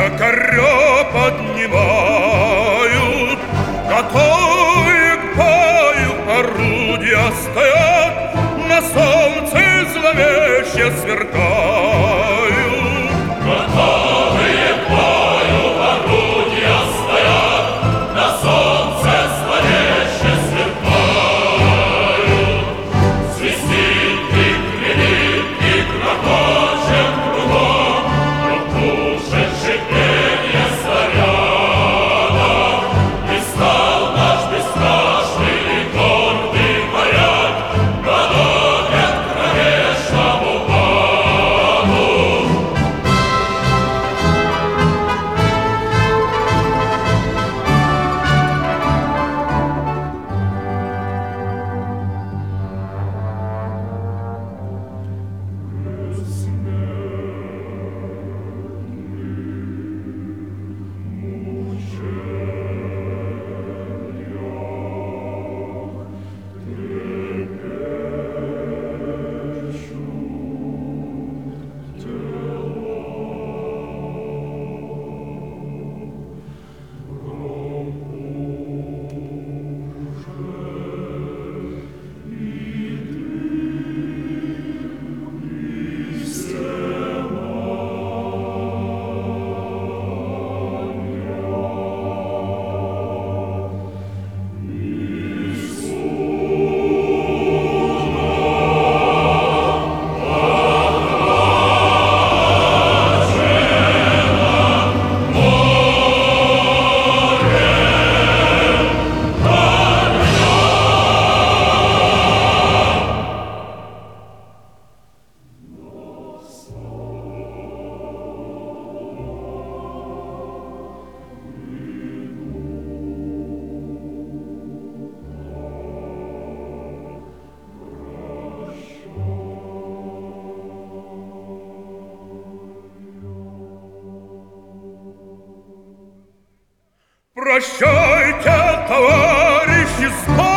якоря поднимают, готовые к бою орудия стоят, на солнце зловеще сверкают. Готовые к бою орудия стоят, на солнце зловеще сверкают. Свистит и гремит, и грохочет кругом, но пушек шипенье снарядов. И стал наш бесстрашный и гордый моряк готовят к кромешному аду. Прощайте, товарищи,